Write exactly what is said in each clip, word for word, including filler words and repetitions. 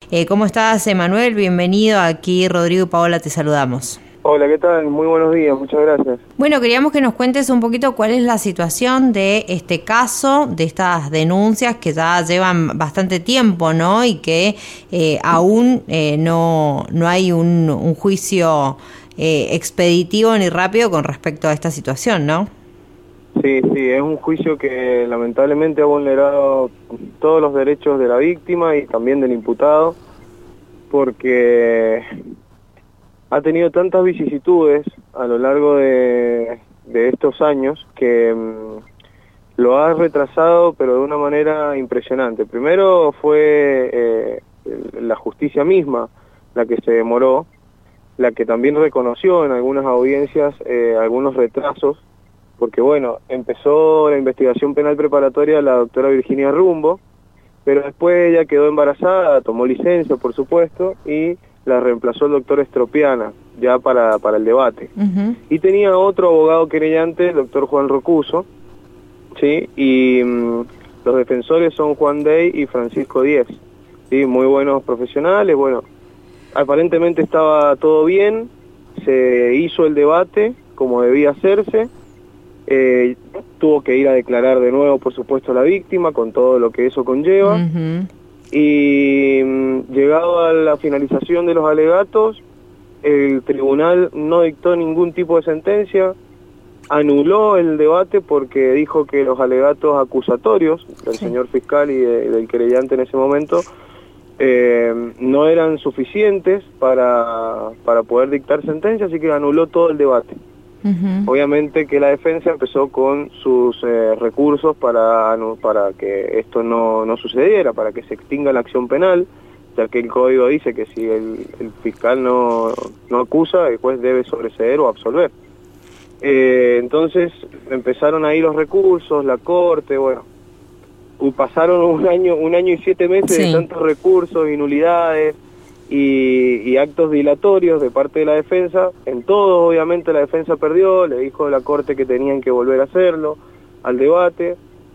Eh, ¿Cómo estás, Emanuel? Bienvenido. Aquí Rodrigo y Paola te saludamos. Hola, ¿qué tal? Muy buenos días, muchas gracias. Bueno, queríamos que nos cuentes un poquito cuál es la situación de este caso, de estas denuncias que ya llevan bastante tiempo, ¿no? Y que eh, aún eh, no, no hay un, un juicio eh, expeditivo ni rápido con respecto a esta situación, ¿no? Sí, sí, es un juicio que lamentablemente ha vulnerado todos los derechos de la víctima y también del imputado, porque ha tenido tantas vicisitudes a lo largo de, de estos años que um, lo ha retrasado, pero de una manera impresionante. Primero fue eh, la justicia misma la que se demoró, la que también reconoció en algunas audiencias eh, algunos retrasos, porque bueno, empezó la investigación penal preparatoria la doctora Virginia Rumbo, pero después ella quedó embarazada, tomó licencia por supuesto, y la reemplazó el doctor Estropiana, ya para, para el debate. Uh-huh. Y tenía otro abogado querellante, el doctor Juan Rocuso, ¿sí? Y mmm, los defensores son Juan Dey y Francisco Díez, ¿sí? Muy buenos profesionales. Bueno, aparentemente estaba todo bien, se hizo el debate como debía hacerse, eh, tuvo que ir a declarar de nuevo, por supuesto, a la víctima, con todo lo que eso conlleva. Uh-huh. Y mmm, llegado a la finalización de los alegatos, el tribunal no dictó ningún tipo de sentencia, anuló el debate porque dijo que los alegatos acusatorios del sí. señor fiscal y de, del querellante en ese momento eh, no eran suficientes para, para poder dictar sentencia, así que anuló todo el debate. Uh-huh. Obviamente que la defensa empezó con sus eh, recursos para, para que esto no, no sucediera, para que se extinga la acción penal, ya que el código dice que si el, el fiscal no, no acusa, el juez debe sobreseer o absolver. Eh, entonces empezaron ahí los recursos, la corte, bueno, pasaron un año, un año y siete meses sí. de tantos recursos y nulidades y, y actos dilatorios de parte de la defensa. En todo, obviamente, la defensa perdió, le dijo a la corte que tenían que volver a hacerlo, al debate,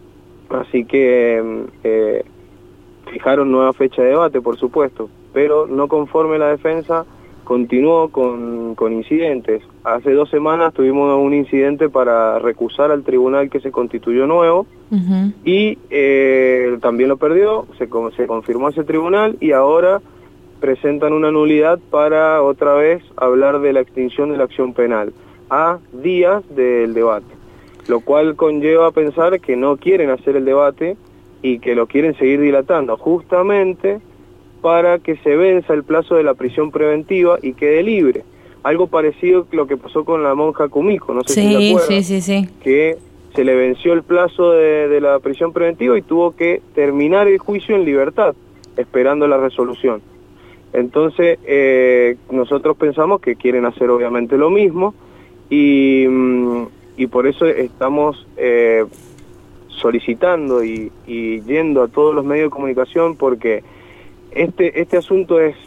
así que eh, fijaron nueva fecha de debate, por supuesto, pero no conforme la defensa, continuó con, con incidentes. Hace dos semanas tuvimos un incidente para recusar al tribunal que se constituyó nuevo, uh-huh. y eh, también lo perdió, se, se confirmó ese tribunal y ahora presentan una nulidad para otra vez hablar de la extinción de la acción penal a días del debate, lo cual conlleva a pensar que no quieren hacer el debate y que lo quieren seguir dilatando, justamente para que se venza el plazo de la prisión preventiva y quede libre. Algo parecido a lo que pasó con la monja Kumiko, no sé sí, si te acuerdas, sí, sí, sí. que se le venció el plazo de, de la prisión preventiva y tuvo que terminar el juicio en libertad, esperando la resolución. Entonces, eh, nosotros pensamos que quieren hacer obviamente lo mismo y, y por eso estamos eh, solicitando y, y yendo a todos los medios de comunicación, porque este, este asunto es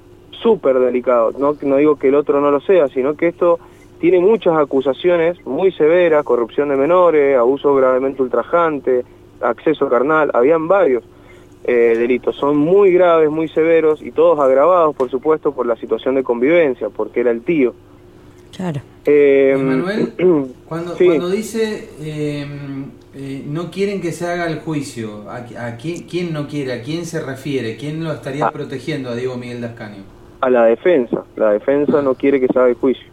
súper delicado. No, no digo que el otro no lo sea, sino que esto tiene muchas acusaciones muy severas: corrupción de menores, abuso gravemente ultrajante, acceso carnal, habían varios. Eh, delitos, son muy graves, muy severos y todos agravados, por supuesto, por la situación de convivencia, porque era el tío. Claro. Eh, Manuel, cuando, sí. cuando dice eh, eh, no quieren que se haga el juicio, ¿a, a quién, quién no quiere? ¿A quién se refiere? ¿Quién lo estaría ah. protegiendo a Diego Miguel de Ascanio? A la defensa. La defensa ah. no quiere que se haga el juicio.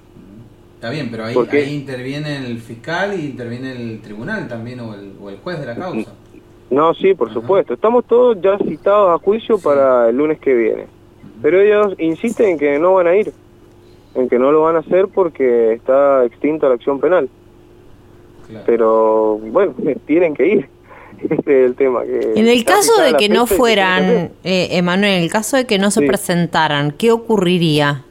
Está bien, pero ahí, ahí interviene el fiscal y interviene el tribunal también, o el, o el juez de la causa. No, sí, por Ajá. supuesto. Estamos todos ya citados a juicio sí. para el lunes que viene. Pero ellos insisten en que no van a ir, en que no lo van a hacer porque está extinta la acción penal. Claro. Pero, bueno, tienen que ir. Ese es el tema. Que en el caso de que no fueran, eh, Emanuel, en el caso de que no se sí. presentaran, ¿qué ocurriría?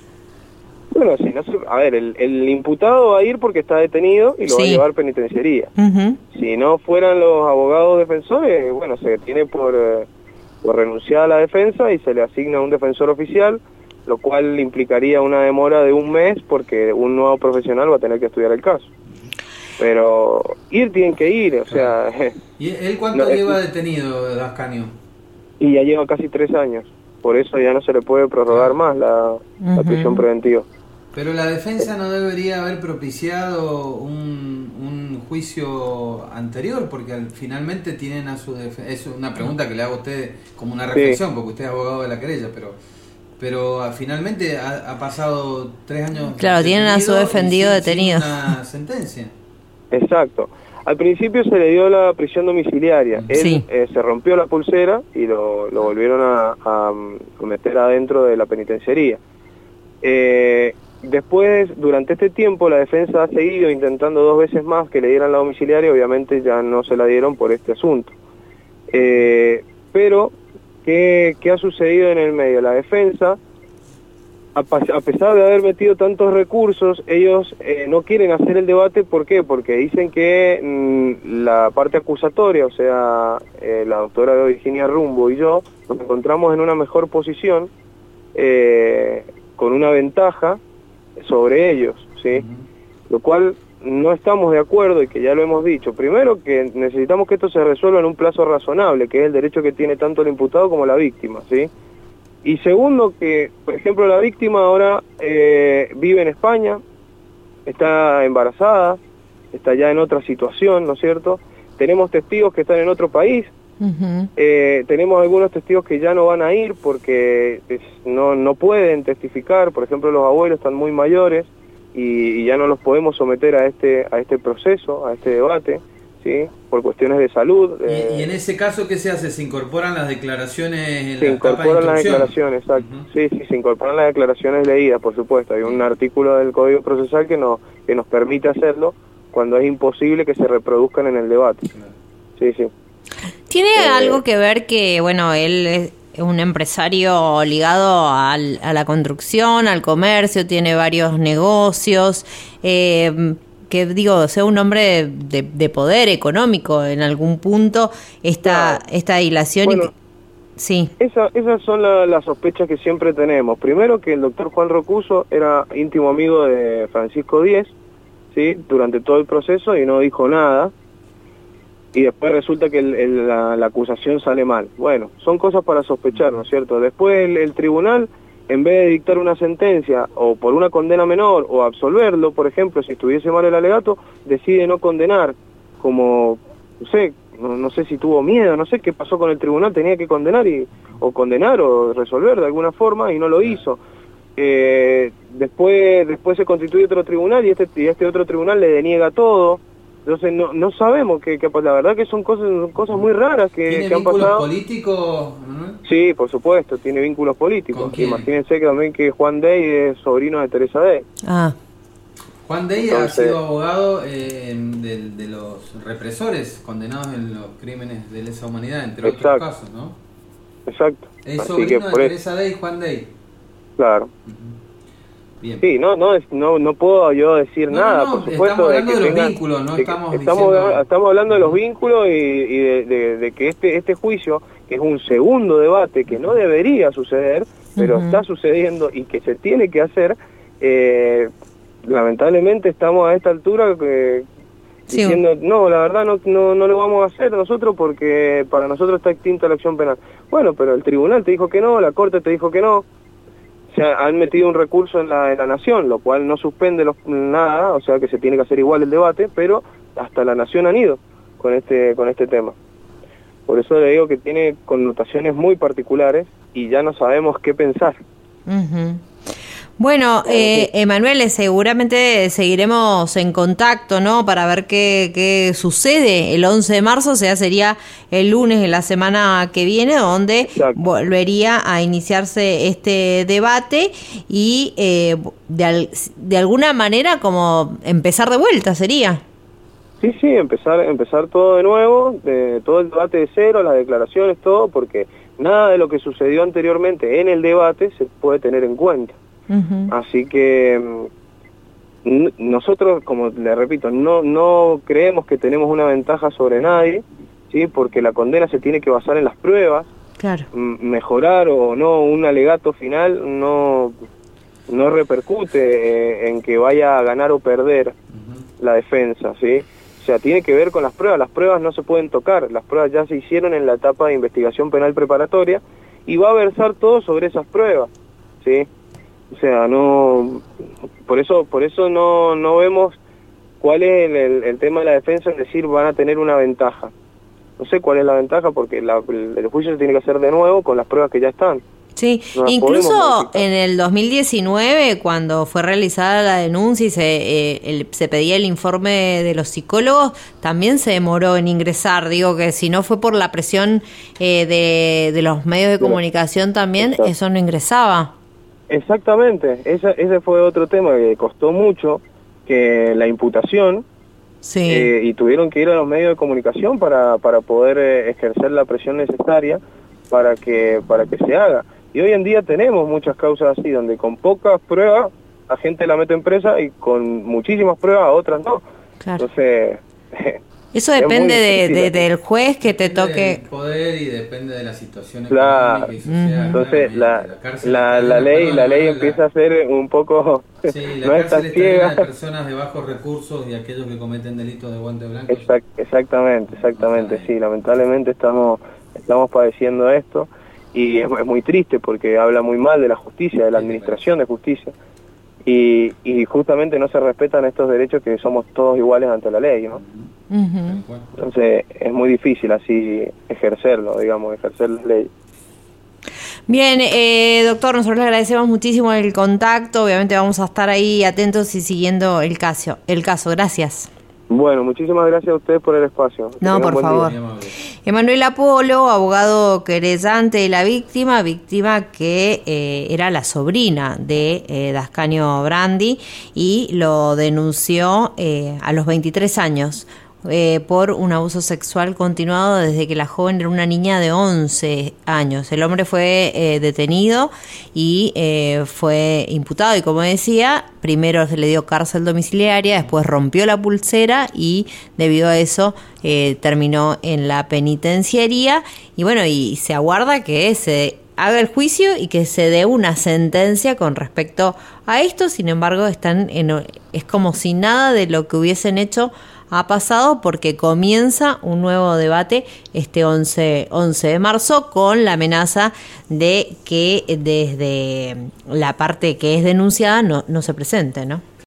Bueno, si no se, a ver, el, el imputado va a ir porque está detenido y lo sí. va a llevar penitenciaría. Uh-huh. Si no fueran los abogados defensores, bueno, se tiene por, eh, por renunciar a la defensa y se le asigna un defensor oficial, lo cual implicaría una demora de un mes porque un nuevo profesional va a tener que estudiar el caso. Pero ir tienen que ir, o sea... ¿Y él cuánto no, lleva es, detenido, Ascanio? Y ya lleva casi tres años. por eso ya no se le puede prorrogar más la, uh-huh. la prisión preventiva. Pero la defensa no debería haber propiciado un, un juicio anterior, porque al, finalmente tienen a su defensa. Es una pregunta que le hago a usted como una reflexión, sí. porque usted es abogado de la querella, pero pero finalmente ha, ha pasado tres años. Claro, tienen a su defendido sin, detenido. Sin una sentencia. Exacto. Al principio se le dio la prisión domiciliaria. Él sí. eh, se rompió la pulsera y lo, lo volvieron a, a, a meter adentro de la penitenciaría. Eh, Después, durante este tiempo, la defensa ha seguido intentando dos veces más que le dieran la domiciliaria, obviamente ya no se la dieron por este asunto. Eh, pero, ¿qué, ¿qué ha sucedido en el medio? La defensa, a, a pesar de haber metido tantos recursos, ellos eh, no quieren hacer el debate. ¿Por qué? Porque dicen que mmm, la parte acusatoria, o sea, eh, la doctora Virginia Rumbo y yo, nos encontramos en una mejor posición, eh, con una ventaja sobre ellos, ¿sí? Uh-huh. Lo cual no estamos de acuerdo y que ya lo hemos dicho. Primero, que necesitamos que esto se resuelva en un plazo razonable, que es el derecho que tiene tanto el imputado como la víctima, ¿sí? Y segundo, que, por ejemplo, la víctima ahora eh, vive en España, está embarazada, está ya en otra situación, ¿no es cierto? Tenemos testigos que están en otro país. Uh-huh. Eh, tenemos algunos testigos que ya no van a ir porque es, no, no pueden testificar. Por ejemplo, los abuelos están muy mayores y, y ya no los podemos someter a este a este proceso, a este debate, ¿sí? Por cuestiones de salud. Eh, ¿Y, y en ese caso qué se hace? ¿Se incorporan las declaraciones en se la incorporan etapa de las declaraciones, exacto. Uh-huh. Sí, sí, se incorporan las declaraciones leídas, por supuesto. Hay un artículo del Código Procesal que nos, que nos permite hacerlo cuando es imposible que se reproduzcan en el debate. Claro. Sí, sí. ¿Tiene eh, algo que ver que, bueno, él es un empresario ligado al, a la construcción, al comercio, tiene varios negocios, eh, que digo, sea un hombre de, de poder económico en algún punto, esta, claro. esta dilación? Bueno, y, sí. Esa, esas son la, las sospechas que siempre tenemos. Primero, que el doctor Juan Rocuso era íntimo amigo de Francisco Díez, ¿sí? Durante todo el proceso y no dijo nada. Y después resulta que el, el, la, la acusación sale mal. Bueno, son cosas para sospechar, ¿no es cierto? Después el, el tribunal, en vez de dictar una sentencia o por una condena menor o absolverlo, por ejemplo, si estuviese mal el alegato, decide no condenar, como, no sé, no, no sé si tuvo miedo, no sé qué pasó con el tribunal, tenía que condenar y o condenar o resolver de alguna forma y no lo hizo. Eh, después después se constituye otro tribunal y este, y este otro tribunal le deniega todo. Entonces no no sabemos que, que la verdad que son cosas son cosas muy raras que, ¿Tiene que han pasado. ¿Tiene vínculos políticos? ¿No? Sí, por supuesto, tiene vínculos políticos. Imagínense que también que Juan Dey es sobrino de Teresa Dey. Ah. Juan Dey Entonces, ha sido abogado eh, de, de los represores condenados en los crímenes de lesa humanidad, entre exacto, otros casos, ¿no? Exacto. Es Así sobrino que de por Teresa Dey, Juan Dey. Claro. Uh-huh. Bien. Sí, no, no, no, no puedo yo decir no, nada, no, por supuesto. Estamos hablando de, de, de los los vínculos, no estamos de, estamos, diciendo... estamos hablando de los vínculos y, y de, de, de que este este juicio, que es un segundo debate que no debería suceder, pero uh-huh. está sucediendo y que se tiene que hacer, eh, lamentablemente estamos a esta altura que, sí. diciendo, no, la verdad no, no, no lo vamos a hacer nosotros porque para nosotros está extinta la acción penal. Bueno, pero el tribunal te dijo que no, la corte te dijo que no. Se han metido un recurso en la, en la Nación, lo cual no suspende los, nada, o sea que se tiene que hacer igual el debate, pero hasta la Nación han ido con este con este tema. Por eso le digo que tiene connotaciones muy particulares y ya no sabemos qué pensar. Uh-huh. Bueno, eh, Emanuel, seguramente seguiremos en contacto, ¿no? Para ver qué, qué sucede el once de marzo, o sea, sería el lunes de la semana que viene, donde Exacto. volvería a iniciarse este debate y eh, de, al, de alguna manera como empezar de vuelta, ¿sería? Sí, sí, empezar empezar todo de nuevo, de, todo el debate de cero, las declaraciones, todo, porque nada de lo que sucedió anteriormente en el debate se puede tener en cuenta. Uh-huh. Así que n- nosotros, como le repito, no no creemos que tenemos una ventaja sobre nadie, ¿sí? Porque la condena se tiene que basar en las pruebas. Claro. M- mejorar o no un alegato final no no repercute eh, en que vaya a ganar o perder uh-huh. la defensa, ¿sí? O sea, tiene que ver con las pruebas. Las pruebas no se pueden tocar, las pruebas ya se hicieron en la etapa de investigación penal preparatoria y va a versar todo sobre esas pruebas, ¿sí? O sea, no, por eso, por eso no, no vemos cuál es el, el, el tema de la defensa en decir van a tener una ventaja. No sé cuál es la ventaja porque la, el, el juicio se tiene que hacer de nuevo con las pruebas que ya están. Sí, no incluso en el dos mil diecinueve, cuando fue realizada la denuncia y se, eh, el, se pedía el informe de los psicólogos, también se demoró en ingresar. Digo que si no fue por la presión eh, de, de los medios de comunicación también, exacto, eso no ingresaba. Exactamente, ese, ese fue otro tema que costó mucho, que la imputación, sí. eh, y tuvieron que ir a los medios de comunicación para, para poder eh, ejercer la presión necesaria para que, para que se haga. Y hoy en día tenemos muchas causas así, donde con pocas pruebas a gente la mete en presa y con muchísimas pruebas a otras no. Claro. Entonces... Eso depende de, de, del juez que te depende toque... del poder y depende de la situación claro. económica y social. Entonces claro, la, la, la, la ley la ley empieza la... a ser un poco... Sí, la no cárcel es tan está ciega. llena de personas de bajos recursos y aquellos que cometen delitos de guante blanco. Exact, exactamente, exactamente, sí. Lamentablemente estamos, estamos padeciendo esto. Y es, es muy triste porque habla muy mal de la justicia, de la administración de justicia, y, y justamente no se respetan estos derechos que somos todos iguales ante la ley, ¿no? Uh-huh. Entonces es muy difícil así ejercerlo, digamos, ejercer la ley. Bien, eh, doctor, nosotros le agradecemos muchísimo el contacto, obviamente vamos a estar ahí atentos y siguiendo el caso. El caso, gracias. Bueno, muchísimas gracias a ustedes por el espacio. No, por favor. Emanuel Apolo, abogado querellante de la víctima, víctima que eh, era la sobrina de eh, Dascanio Brandi y lo denunció eh, a los veintitrés años. Eh, por un abuso sexual continuado desde que la joven era una niña de once años. El hombre fue eh, detenido y eh, fue imputado y, como decía, primero se le dio cárcel domiciliaria, después rompió la pulsera y debido a eso eh, terminó en la penitenciaría y bueno, y se aguarda que se haga el juicio y que se dé una sentencia con respecto a esto. Sin embargo, están en, es como si nada de lo que hubiesen hecho ha pasado, porque comienza un nuevo debate este once de marzo con la amenaza de que desde la parte que es denunciada no, no se presente, ¿no?